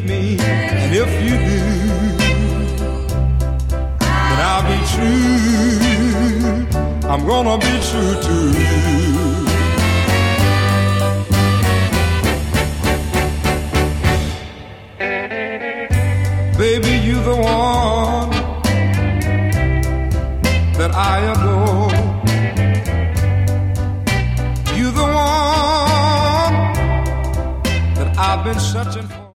need me, and if you do, then I'll be true. I'm gonna be true to you. Baby, you're the one that I adore. You're the one that I've been searching for.